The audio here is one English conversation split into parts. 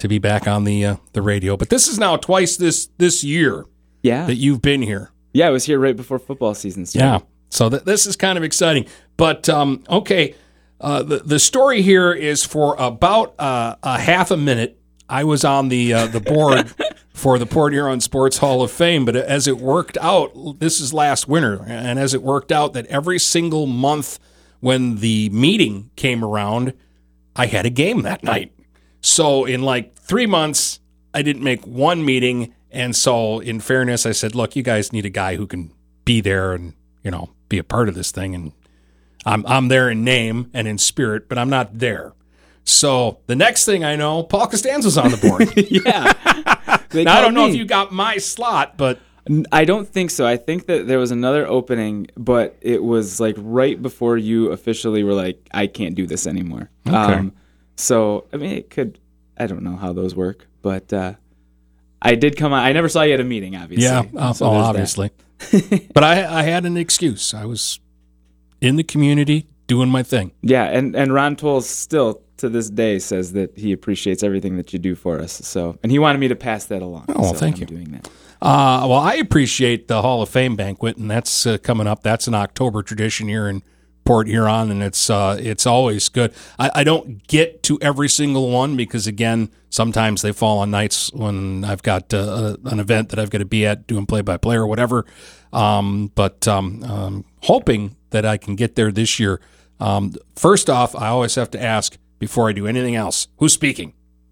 to be back on the radio. But this is now twice this year that you've been here. Yeah, I was here right before football season started. Yeah, so this is kind of exciting. But, okay, the story here is for about a half a minute. I was on the board for the Port Huron Sports Hall of Fame, but as it worked out, this is last winter, and as it worked out that every single month when the meeting came around, I had a game that night. So in like 3 months, I didn't make one meeting, and so in fairness, I said, look, you guys need a guy who can be there and, be a part of this thing, and I'm there in name and in spirit, but I'm not there. So the next thing I know, Paul Costanzo's on the board. Yeah. Now, I don't know if you got my slot, but I don't think so. I think that there was another opening, but it was like right before you officially were like, I can't do this anymore. Okay. So, I mean, it could, I don't know how those work, but I did come on. I never saw you at a meeting, obviously. Yeah, so obviously. But I had an excuse. I was in the community doing my thing. Yeah, and Ron Toll still, to this day, says that he appreciates everything that you do for us. So, and he wanted me to pass that along. Oh, thank you. Doing that. Well, I appreciate the Hall of Fame banquet, and that's coming up. That's an October tradition here in Port Huron, and it's always good. I don't get to every single one because, again, sometimes they fall on nights when I've got an event that I've got to be at doing play-by-play or whatever. But hoping that I can get there this year. First off, I always have to ask before I do anything else, who's speaking?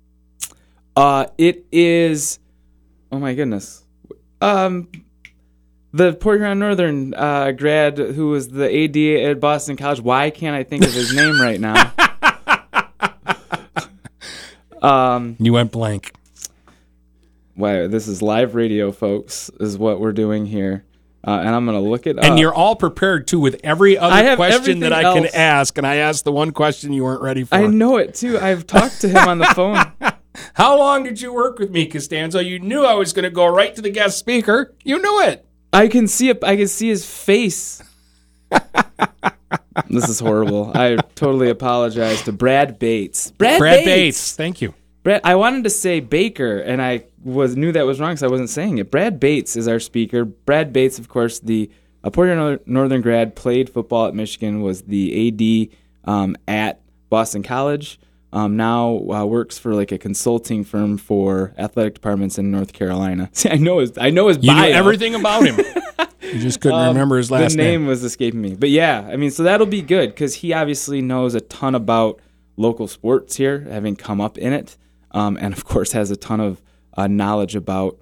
It is, oh my goodness, the Port Huron Northern grad who was the AD at Boston College. Why can't I think of his name right now? You went blank. Wow, this is live radio, folks, is what we're doing here. And I'm going to look it up. And you're all prepared, too, with every other question that I can else. ask. And I asked the one question you weren't ready for. I know it, too. I've talked to him on the phone. How long did you work with me, Costanzo? You knew I was going to go right to the guest speaker. You knew it. I can see it. I can see his face. This is horrible. I totally apologize to Brad Bates. Brad Bates. Thank you. Brad, I wanted to say Baker, and I knew that was wrong because I wasn't saying it. Brad Bates is our speaker. Brad Bates, of course, the Port Huron Northern grad, played football at Michigan, was the AD at Boston College. Now works for like a consulting firm for athletic departments in North Carolina. See, I know his bio. You knew everything about him. You just couldn't remember his last name. The name was escaping me. But yeah, I mean, so that'll be good because he obviously knows a ton about local sports here, having come up in it. And of course has a ton of knowledge about,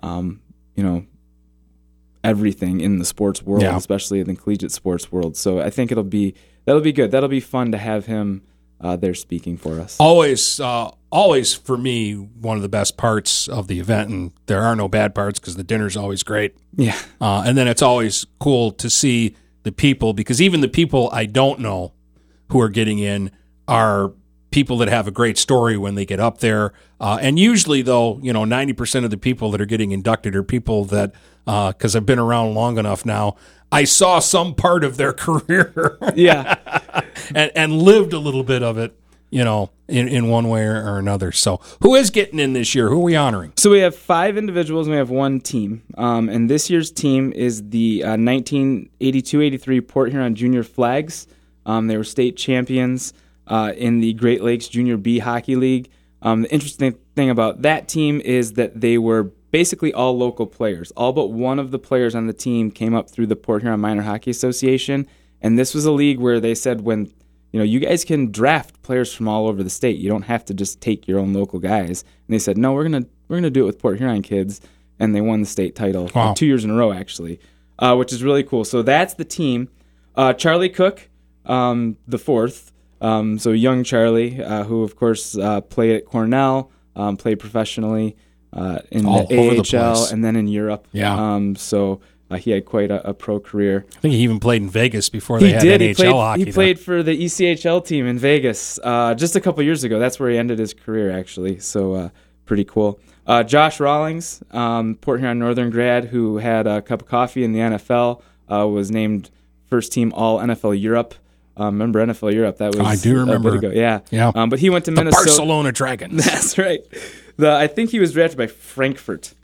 everything in the sports world, especially in the collegiate sports world. So I think that'll be good. That'll be fun to have him there speaking for us. Always for me, one of the best parts of the event, and there are no bad parts because the dinner's always great. Yeah. And then it's always cool to see the people, because even the people I don't know who are getting in are people that have a great story when they get up there. And usually, though, 90% of the people that are getting inducted are people that, because I've been around long enough now, I saw some part of their career. Yeah. and lived a little bit of it, in one way or another. So who is getting in this year? Who are we honoring? So we have 5 individuals and we have 1 team. And this year's team is the 1982-83 Port Huron Junior Flags. They were state champions in the Great Lakes Junior B Hockey League. The interesting thing about that team is that they were basically all local players. All but one of the players on the team came up through the Port Huron Minor Hockey Association. And this was a league where they said when, you guys can draft players from all over the state. You don't have to just take your own local guys. And they said, no, we're gonna do it with Port Huron kids. And they won the state title 2 years in a row, actually, which is really cool. So that's the team. Charlie Cook, the fourth. So young Charlie, who of course played at Cornell, played professionally in the AHL and then in Europe. Yeah. So he had quite a pro career. I think he even played in Vegas before they had NHL hockey. He played for the ECHL team in Vegas just a couple years ago. That's where he ended his career, actually. So pretty cool. Josh Rawlings, Port Huron Northern grad who had a cup of coffee in the NFL, was named first team All NFL Europe Remember NFL Europe? That was I do remember. a bit ago. Yeah. Yeah. But he went to The Minnesota. Barcelona Dragons. That's right. I think he was drafted by Frankfurt.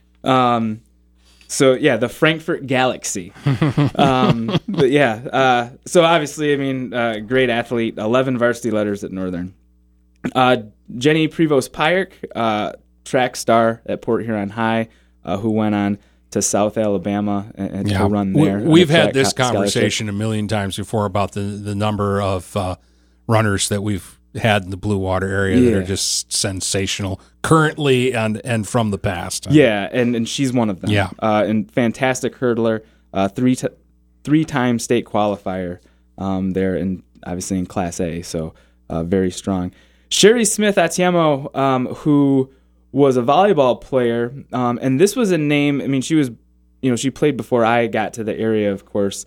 So yeah, the Frankfurt Galaxy. But yeah, so obviously, I mean, great athlete. 11 varsity letters at Northern. Jenny Prevost-Pyrick, track star at Port Huron High, who went on to South Alabama and to run there. We've had this conversation a million times before about the number of runners that we've had in the Blue Water area that are just sensational currently and from the past. Yeah, and she's one of them. Yeah. And fantastic hurdler, three-time state qualifier there, and obviously in Class A, so very strong. Sherry Smith Atiamo, who was a volleyball player, and this was a name, I mean, she played before I got to the area, of course,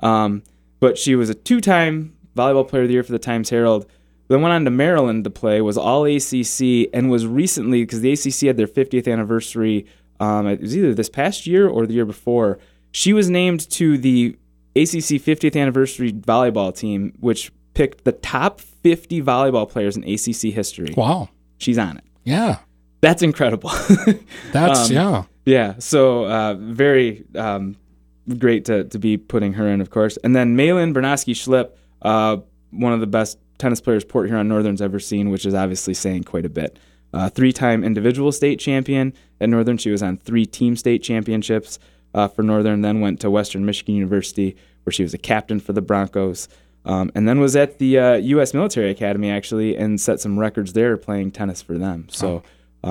but she was a 2-time volleyball player of the year for the Times-Herald, then went on to Maryland to play, was all ACC, and was recently, because the ACC had their 50th anniversary, it was either this past year or the year before, she was named to the ACC 50th anniversary volleyball team, which picked the top 50 volleyball players in ACC history. Wow. She's on it. Yeah. That's incredible. That's, yeah. Yeah, so very great to be putting her in, of course. And then Malin Bernosky-Schlipp, one of the best tennis players Port Huron Northern's ever seen, which is obviously saying quite a bit. 3-time individual state champion at Northern. She was on 3 team state championships for Northern, then went to Western Michigan University, where she was a captain for the Broncos, and then was at the U.S. Military Academy, actually, and set some records there playing tennis for them. So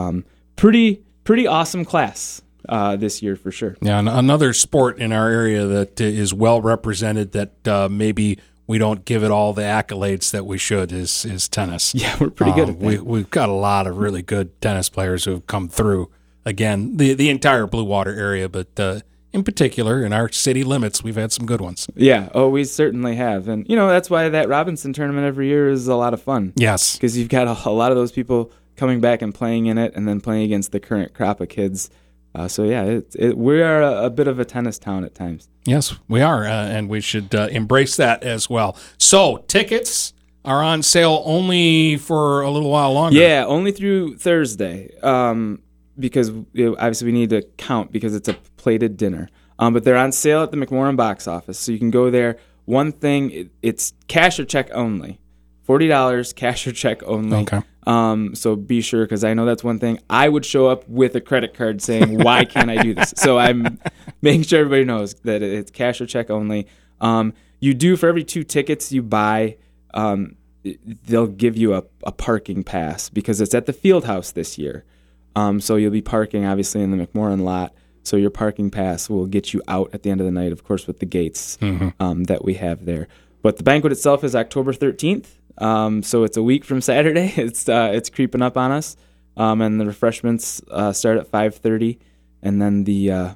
pretty awesome class this year for sure. Yeah, another sport in our area that is well represented that maybe we don't give it all the accolades that we should is tennis. Yeah, we're pretty good at that. We've got a lot of really good tennis players who have come through. Again, the entire Blue Water area, but in particular, in our city limits, we've had some good ones. Yeah, we certainly have. And, that's why that Robinson tournament every year is a lot of fun. Yes. Because you've got a lot of those people coming back and playing in it and then playing against the current crop of kids. So, yeah, we are a bit of a tennis town at times. Yes, we are, and we should embrace that as well. So, tickets are on sale only for a little while longer. Yeah, only through Thursday, because obviously we need to count because it's a plated dinner. But they're on sale at the McMorran box office, so you can go there. One thing, it's cash or check only. $40, cash or check only. Okay. So be sure, because I know that's one thing. I would show up with a credit card saying, why can't I do this? So I'm making sure everybody knows that it's cash or check only. You do, for every 2 tickets you buy, they'll give you a parking pass because it's at the Field House this year. So you'll be parking, obviously, in the McMorran lot. So your parking pass will get you out at the end of the night, of course, with the gates that we have there. But the banquet itself is October 13th. So it's a week from Saturday. It's creeping up on us. And the refreshments start at 5:30, and then the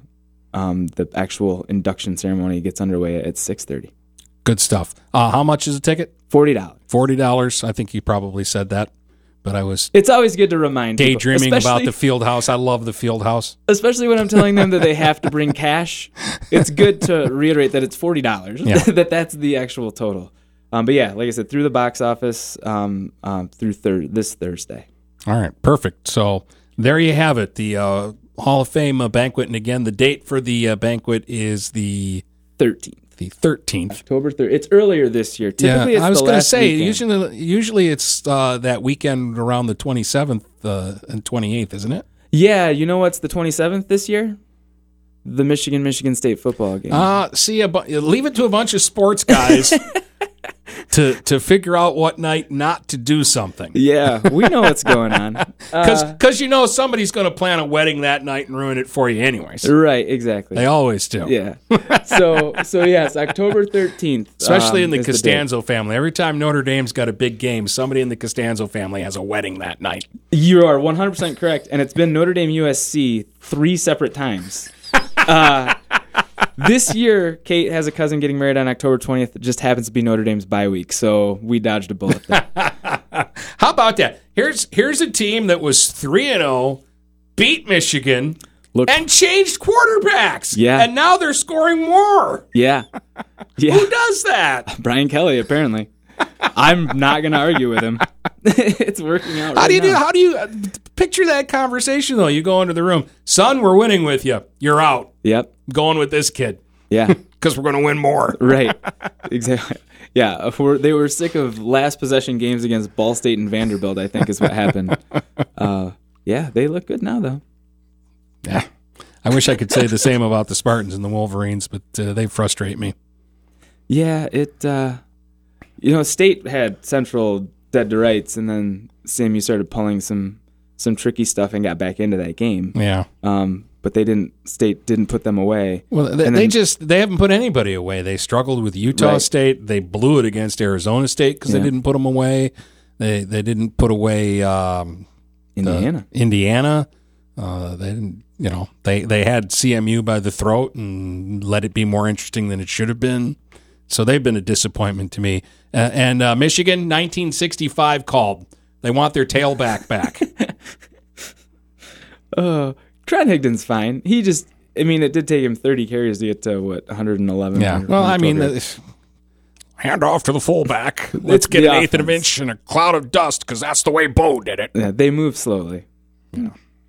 actual induction ceremony gets underway at 6:30. Good stuff. How much is a ticket? $40. $40. I think you probably said that, but I was It's always good to remind daydreaming people, about the Field House. I love the Field House. Especially when I'm telling them that they have to bring cash. It's good to reiterate that it's $40. Yeah. That's the actual total. But yeah, like I said, through the box office through this Thursday. All right, perfect. So there you have it, the Hall of Fame banquet. And again, the date for the banquet is the 13th. The 13th. October 3rd. It's earlier this year. Typically, it's I was going to say, usually it's that weekend around the 27th and 28th, isn't it? Yeah, you know what's the 27th this year? The Michigan State football game. Leave it to a bunch of sports guys to figure out what night not to do something. Yeah, we know what's going on. Because somebody's going to plan a wedding that night and ruin it for you anyways. Right, exactly. They always do. Yeah. So yes, October 13th. Especially in the Costanzo family. Every time Notre Dame's got a big game, somebody in the Costanzo family has a wedding that night. You are 100% correct, and it's been Notre Dame USC 3 separate times. This year, Kate has a cousin getting married on October 20th. It just happens to be Notre Dame's bye week, so we dodged a bullet there. How about that? Here's a team that was 3-0, beat Michigan, and changed quarterbacks. Yeah. And now they're scoring more. Yeah. Who does that? Brian Kelly, apparently. I'm not going to argue with him. It's working out. How do you picture that conversation, though? You go into the room. Son, we're winning with you. You're out. Yep. Going with this kid. Yeah. Because we're going to win more. Right. Exactly. Yeah. They were sick of last possession games against Ball State and Vanderbilt, I think is what happened. Yeah, they look good now, though. Yeah. I wish I could say the same about the Spartans and the Wolverines, but they frustrate me. Yeah, State had Central dead to rights, and then SIMU started pulling some tricky stuff and got back into that game. Yeah. But State didn't put them away. Well, they haven't put anybody away. They struggled with Utah State. They blew it against Arizona State because they didn't put them away. They didn't put away Indiana. They didn't. They had CMU by the throat and let it be more interesting than it should have been. So they've been a disappointment to me. And Michigan, 1965 called. They want their tailback back. Trent Higdon's fine. It did take him 30 carries to get to, 111? Yeah. Well, hand off to the fullback. Let's get an eighth of an inch and a cloud of dust because that's the way Bo did it. Yeah, they move slowly. Yeah.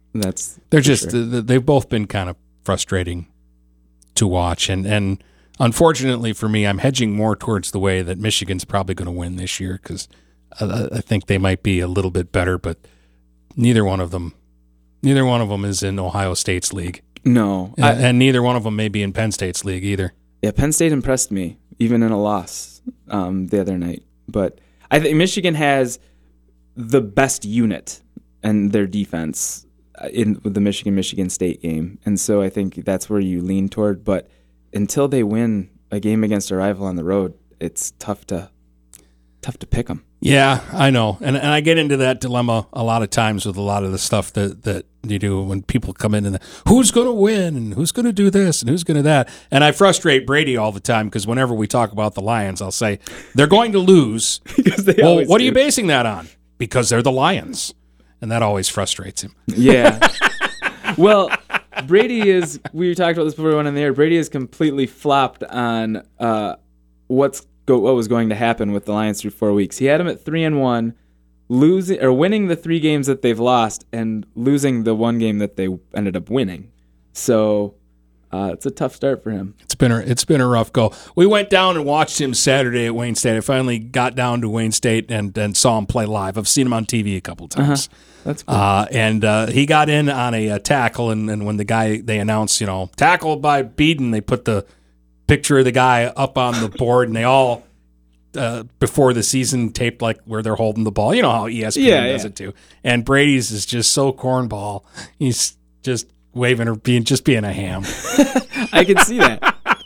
They've both been kind of frustrating to watch. And unfortunately for me, I'm hedging more towards the way that Michigan's probably going to win this year because I think they might be a little bit better, but neither one of them is in Ohio State's league. No. And neither one of them may be in Penn State's league either. Yeah, Penn State impressed me, even in a loss the other night. But I think Michigan has the best unit in their defense with the Michigan State game. And so I think that's where you lean toward. But until they win a game against a rival on the road, it's tough to pick them. Yeah, I know. And I get into that dilemma a lot of times with a lot of the stuff that you do when people come in and who's going to win and who's going to do this and who's going to that. And I frustrate Brady all the time because whenever we talk about the Lions, I'll say, they're going to lose. Well, what are you basing that on? Because they're the Lions. And that always frustrates him. Yeah. Well, Brady we talked about this before we went on the air, Brady has completely flopped on what was going to happen with the Lions through 4 weeks. He had them at 3-1, winning the 3 games that they've lost and losing the 1 game that they ended up winning. So it's a tough start for him. It's been a rough go. We went down and watched him Saturday at Wayne State. I finally got down to Wayne State and saw him play live. I've seen him on TV a couple times. That's cool. And he got in on a tackle, and when they announced, tackled by Beeden, they put the picture of the guy up on the board, and they all before the season taped like where they're holding the ball. You know how ESPN does it too. And Brady's is just so cornball. He's just waving or being a ham. I can see that.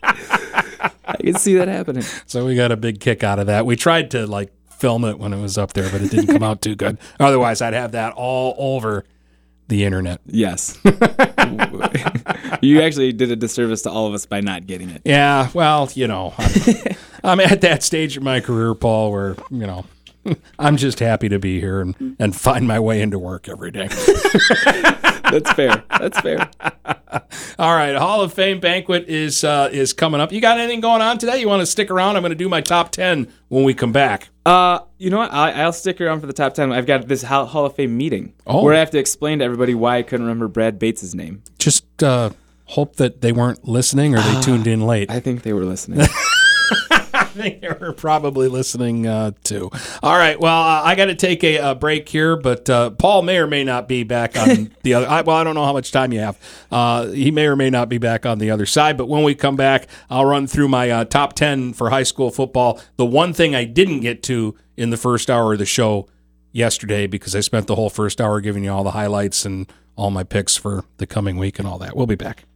I can see that happening. So we got a big kick out of that. We tried to film it when it was up there, but it didn't come out too good. Otherwise, I'd have that all over the internet. Yes. You actually did a disservice to all of us by not getting it. Yeah, well, I'm at that stage of my career, Paul, where, I'm just happy to be here and find my way into work every day. That's fair. All right, Hall of Fame banquet is coming up. You got anything going on today? You want to stick around? I'm going to do my top 10 when we come back. You know what? I'll stick around for the top 10. I've got this Hall of Fame meeting where I have to explain to everybody why I couldn't remember Brad Bates' name. Just hope that they weren't listening or they tuned in late. I think they were listening. I think they were probably listening too. All right. Well, I got to take a break here, but Paul may or may not be back on the other. I don't know how much time you have. He may or may not be back on the other side. But when we come back, I'll run through my top 10 for high school football. The one thing I didn't get to in the first hour of the show yesterday because I spent the whole first hour giving you all the highlights and all my picks for the coming week and all that. We'll be back.